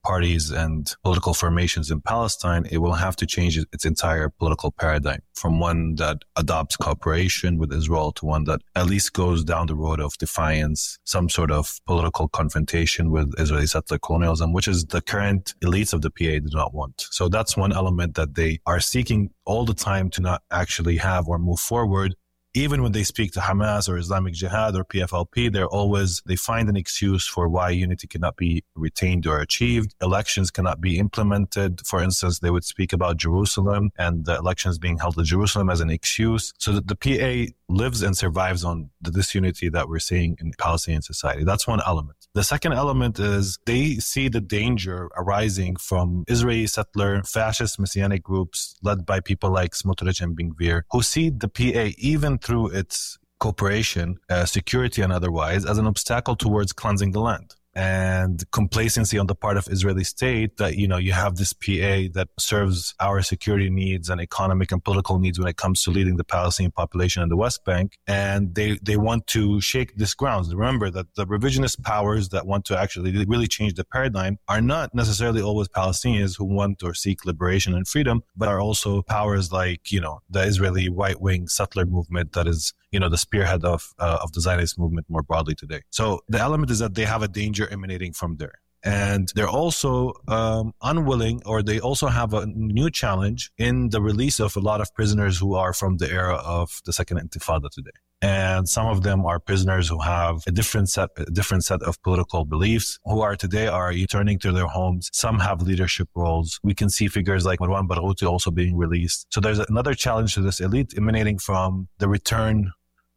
parties and political formations in Palestine, it will have to change its entire political paradigm from one that adopts cooperation with Israel to one that at least goes down the road of defiance, some sort of political confrontation with Israeli settler colonialism, which is the current elites of the PA do not want. So that's one element that they are seeking all the time to not actually have or move forward. Even when they speak to Hamas or Islamic Jihad or PFLP, they find an excuse for why unity cannot be retained or achieved. Elections cannot be implemented. For instance, they would speak about Jerusalem and the elections being held in Jerusalem as an excuse. So that the PA lives and survives on the disunity that we're seeing in Palestinian society. That's one element. The second element is they see the danger arising from Israeli settler fascist messianic groups led by people like Smotrich and Ben-Gvir, who see the PA, even through its cooperation, security and otherwise, as an obstacle towards cleansing the land. And complacency on the part of Israeli state that, you have this PA that serves our security needs and economic and political needs when it comes to leading the Palestinian population in the West Bank. And they want to shake this grounds. Remember that the revisionist powers that want to actually really change the paradigm are not necessarily always Palestinians who want or seek liberation and freedom, but are also powers like, the Israeli right-wing settler movement that is, the spearhead of the Zionist movement more broadly today. So the element is that they have a danger emanating from there. And they're also unwilling, or they also have a new challenge in the release of a lot of prisoners who are from the era of the Second Intifada today. And some of them are prisoners who have a different set of political beliefs, who are returning to their homes. Some have leadership roles. We can see figures like Marwan Barghouti also being released. So there's another challenge to this elite emanating from the return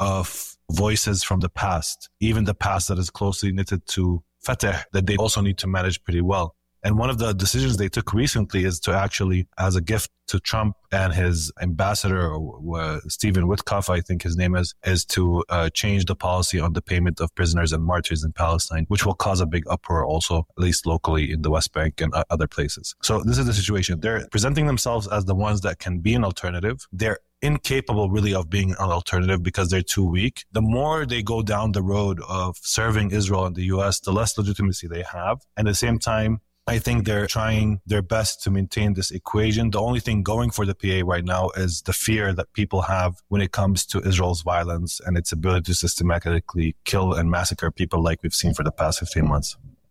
of voices from the past, even the past that is closely knitted to Fatah, that they also need to manage pretty well. And one of the decisions they took recently is to actually, as a gift to Trump and his ambassador, Stephen Witkoff, I think his name is to change the policy on the payment of prisoners and martyrs in Palestine, which will cause a big uproar also, at least locally in the West Bank and other places. So this is the situation. They're presenting themselves as the ones that can be an alternative. They're incapable really of being an alternative because they're too weak. The more they go down the road of serving Israel and the US, the less legitimacy they have. And at the same time, I think they're trying their best to maintain this equation. The only thing going for the PA right now is the fear that people have when it comes to Israel's violence and its ability to systematically kill and massacre people like we've seen for the past 15 months.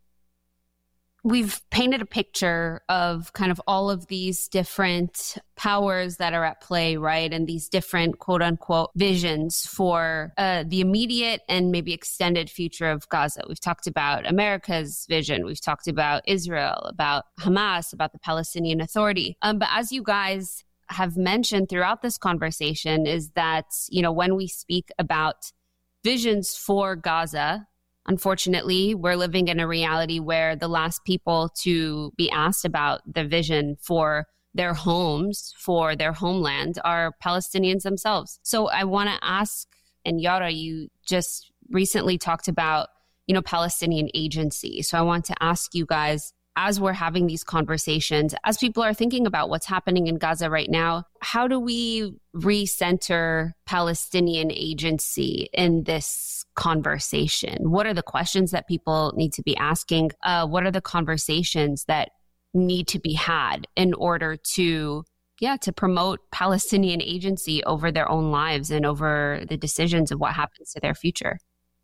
We've painted a picture of kind of all of these different powers that are at play, right? And these different quote unquote visions for the immediate and maybe extended future of Gaza. We've talked about America's vision. We've talked about Israel, about Hamas, about the Palestinian Authority. But as you guys have mentioned throughout this conversation is that, when we speak about visions for Gaza, unfortunately, we're living in a reality where the last people to be asked about the vision for their homes, for their homeland, are Palestinians themselves. So I want to ask, and Yara, you just recently talked about, Palestinian agency. So I want to ask you guys, as we're having these conversations, as people are thinking about what's happening in Gaza right now, how do we recenter Palestinian agency in this conversation? What are the questions that people need to be asking? What are the conversations that need to be had in order to promote Palestinian agency over their own lives and over the decisions of what happens to their future?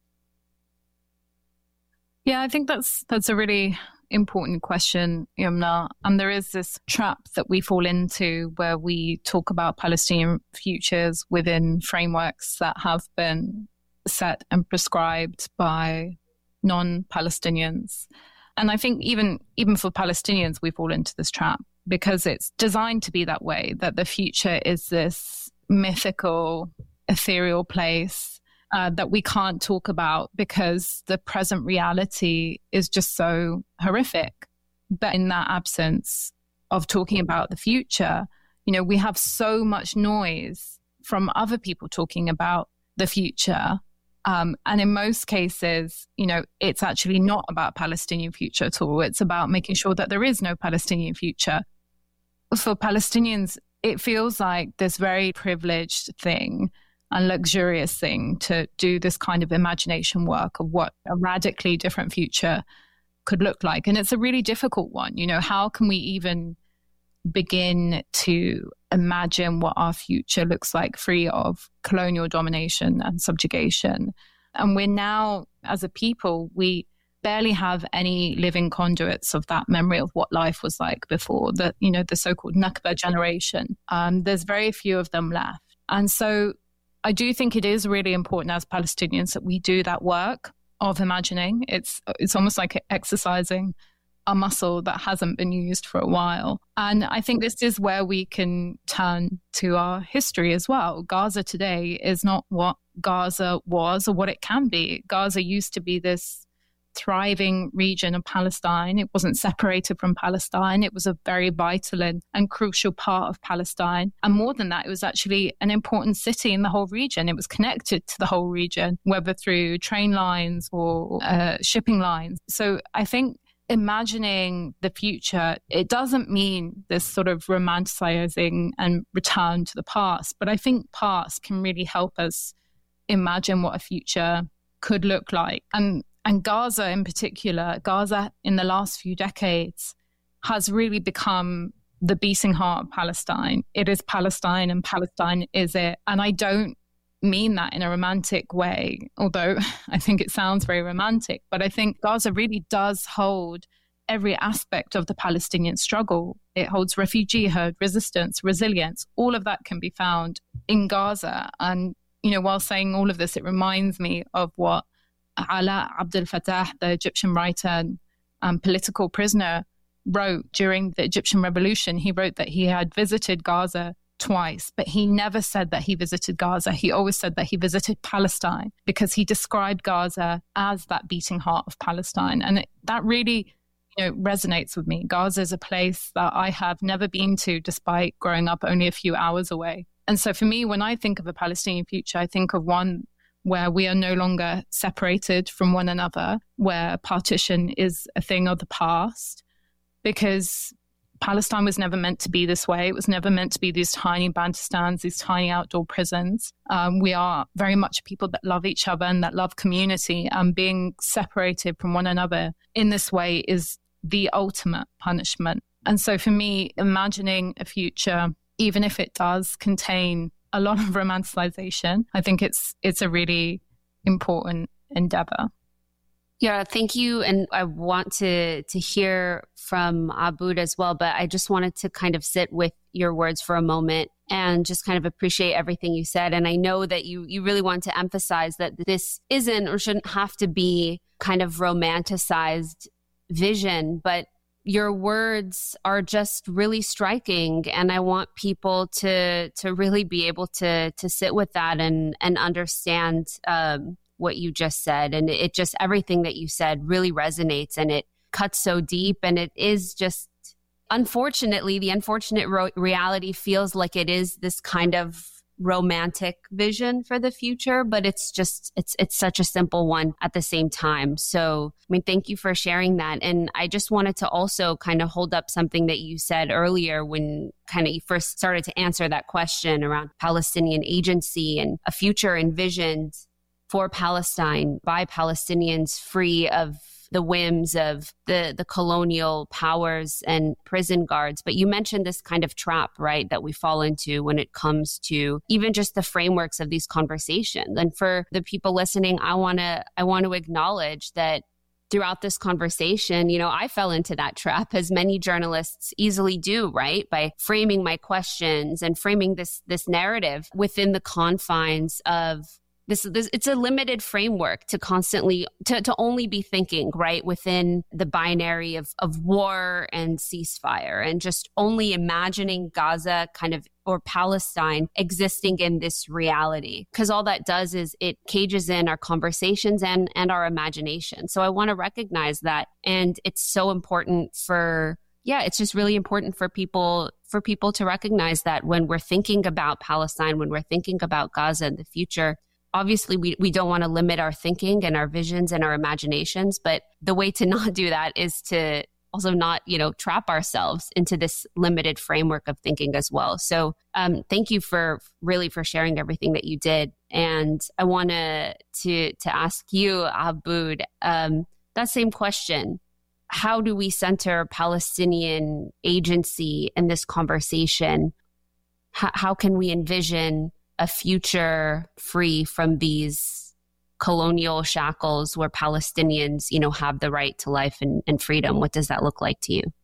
Yeah, I think that's a really important question, Yumna. And there is this trap that we fall into where we talk about Palestinian futures within frameworks that have been set and prescribed by non-Palestinians. And I think even for Palestinians, we fall into this trap because it's designed to be that way, that the future is this mythical, ethereal place that we can't talk about because the present reality is just so horrific. But in that absence of talking about the future, we have so much noise from other people talking about the future. And in most cases, it's actually not about Palestinian future at all. It's about making sure that there is no Palestinian future. For Palestinians, it feels like this very privileged thing and luxurious thing to do this kind of imagination work of what a radically different future could look like. And it's a really difficult one. How can we even begin to imagine what our future looks like free of colonial domination and subjugation? And we're now, as a people, we barely have any living conduits of that memory of what life was like before the so-called Nakba generation. There's very few of them left. And so I do think it is really important as Palestinians that we do that work of imagining. It's almost like exercising a muscle that hasn't been used for a while. And I think this is where we can turn to our history as well. Gaza today is not what Gaza was or what it can be. Gaza used to be this thriving region of Palestine. It wasn't separated from Palestine. It was a very vital and crucial part of Palestine. And more than that, it was actually an important city in the whole region. It was connected to the whole region, whether through train lines or shipping lines. So I think imagining the future, it doesn't mean this sort of romanticizing and return to the past. But I think past can really help us imagine what a future could look like. And Gaza in particular, Gaza in the last few decades has really become the beating heart of Palestine. It is Palestine and Palestine is it. And I don't mean that in a romantic way, although I think it sounds very romantic. But I think Gaza really does hold every aspect of the Palestinian struggle. It holds refugeehood, resistance, resilience. All of that can be found in Gaza. And, while saying all of this, it reminds me of what Ala Abdel Fattah, the Egyptian writer and political prisoner, wrote during the Egyptian revolution. He wrote that he had visited Gaza twice, but he never said that he visited Gaza. He always said that he visited Palestine because he described Gaza as that beating heart of Palestine. And that really resonates with me. Gaza is a place that I have never been to despite growing up only a few hours away. And so for me, when I think of a Palestinian future, I think of one where we are no longer separated from one another, where partition is a thing of the past, because Palestine was never meant to be this way. It was never meant to be these tiny bantustans, these tiny outdoor prisons. We are very much people that love each other and that love community, and being separated from one another in this way is the ultimate punishment. And so for me, imagining a future, even if it does contain a lot of romanticization, I think it's a really important endeavor. Yeah, thank you. And I want to hear from Abood as well, but I just wanted to kind of sit with your words for a moment and just kind of appreciate everything you said. And I know that you really want to emphasize that this isn't or shouldn't have to be kind of romanticized vision, but your words are just really striking. And I want people to really be able to sit with that and understand what you just said. And it just, everything that you said really resonates and it cuts so deep. And it is just, unfortunately, the unfortunate reality feels like it is this kind of romantic vision for the future, but it's such a simple one at the same time. So, I mean, thank you for sharing that. And I just wanted to also kind of hold up something that you said earlier when kind of you first started to answer that question around Palestinian agency and a future envisioned for Palestine by Palestinians free of the whims of the colonial powers and prison guards. But you mentioned this kind of trap, right, that we fall into when it comes to even just the frameworks of these conversations. And for the people listening, I want to acknowledge that throughout this conversation, I fell into that trap, as many journalists easily do, right? By framing my questions and framing this narrative within the confines of this, it's a limited framework to constantly, to only be thinking, right, within the binary of war and ceasefire, and just only imagining Gaza kind of, or Palestine existing in this reality. Because all that does is it cages in our conversations and our imagination. So I want to recognize that. And it's so important it's just really important for people to recognize that when we're thinking about Palestine, when we're thinking about Gaza in the future, obviously, we don't want to limit our thinking and our visions and our imaginations, but the way to not do that is to also not, trap ourselves into this limited framework of thinking as well. So thank you for sharing everything that you did. And I want to ask you, Abood, that same question. how do we center Palestinian agency in this conversation? How can we envision a future free from these colonial shackles where Palestinians, have the right to life and freedom? What does that look like to you?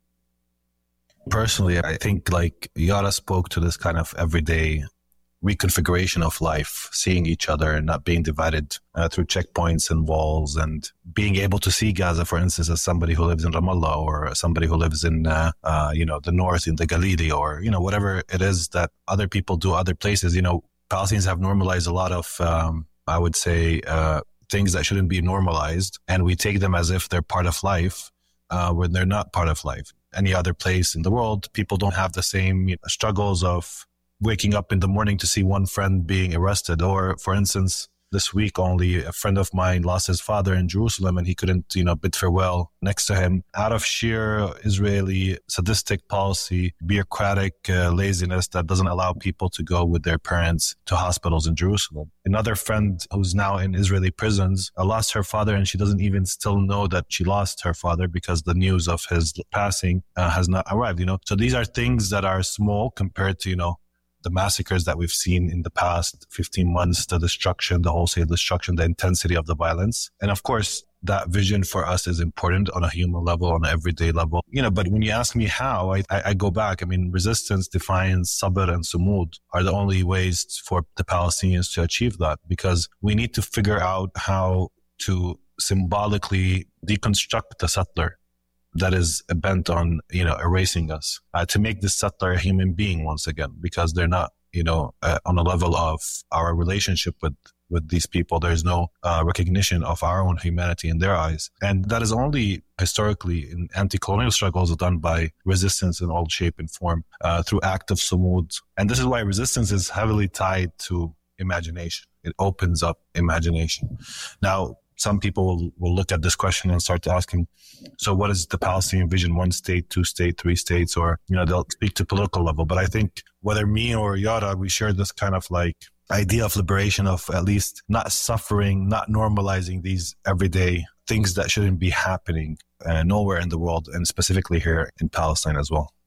Personally, I think like Yara spoke to this kind of everyday reconfiguration of life, seeing each other and not being divided through checkpoints and walls, and being able to see Gaza, for instance, as somebody who lives in Ramallah or somebody who lives in, the north in the Galilee or, whatever it is that other people do other places. Palestinians have normalized a lot of, I would say, things that shouldn't be normalized, and we take them as if they're part of life when they're not part of life. Any other place in the world, people don't have the same struggles of waking up in the morning to see one friend being arrested. Or, for instance, this week only, a friend of mine lost his father in Jerusalem and he couldn't, bid farewell next to him out of sheer Israeli sadistic policy, bureaucratic laziness that doesn't allow people to go with their parents to hospitals in Jerusalem. Another friend who's now in Israeli prisons lost her father, and she doesn't even still know that she lost her father because the news of his passing has not arrived, So these are things that are small compared to, the massacres that we've seen in the past 15 months, the destruction, the wholesale destruction, the intensity of the violence. And of course, that vision for us is important on a human level, on an everyday level. But when you ask me how, I go back. Resistance, defiance, sabr, and sumud are the only ways for the Palestinians to achieve that, because we need to figure out how to symbolically deconstruct the settler that is bent on, erasing us, to make the settler a human being once again, because they're not, on a level of our relationship with these people. There's no recognition of our own humanity in their eyes. And that is only historically in anti-colonial struggles done by resistance in all shape and form, through active sumud. And this is why resistance is heavily tied to imagination. It opens up imagination. Now, some people will look at this question and start asking, so what is the Palestinian vision? 1 state, 2 state, 3 states, or, they'll speak to political level. But I think whether me or Yara, we share this kind of like idea of liberation, of at least not suffering, not normalizing these everyday things that shouldn't be happening nowhere in the world, and specifically here in Palestine as well.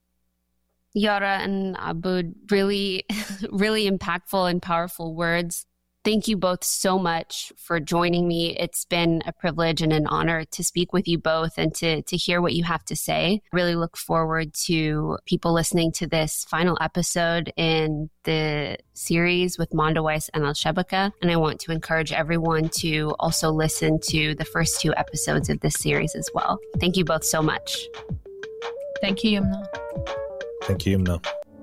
Yara and Aboud, really, really impactful and powerful words. Thank you both so much for joining me. It's been a privilege and an honor to speak with you both and to hear what you have to say. Really look forward to people listening to this final episode in the series with Mondoweiss and Al-Shabaka. And I want to encourage everyone to also listen to the first 2 episodes of this series as well. Thank you both so much. Thank you, Yumna. Thank you, Yumna.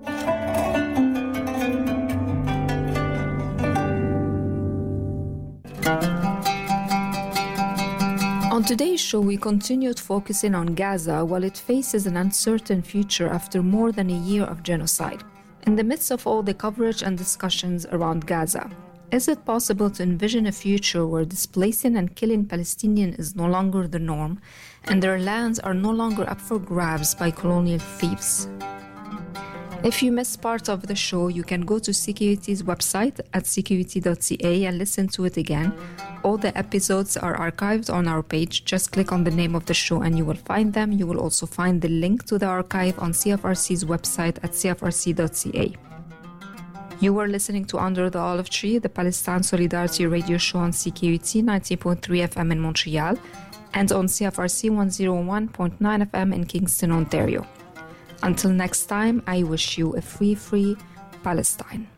On today's show, we continued focusing on Gaza while it faces an uncertain future after more than a year of genocide. In the midst of all the coverage and discussions around Gaza, is it possible to envision a future where displacing and killing Palestinians is no longer the norm and their lands are no longer up for grabs by colonial thieves? If you missed part of the show, you can go to CKUT's website at cqut.ca and listen to it again. All the episodes are archived on our page. Just click on the name of the show and you will find them. You will also find the link to the archive on CFRC's website at cfrc.ca. You were listening to Under the Olive Tree, the Palestine Solidarity radio show on CKUT 90.3 FM in Montreal and on CFRC 101.9 FM in Kingston, Ontario. Until next time, I wish you a free Palestine.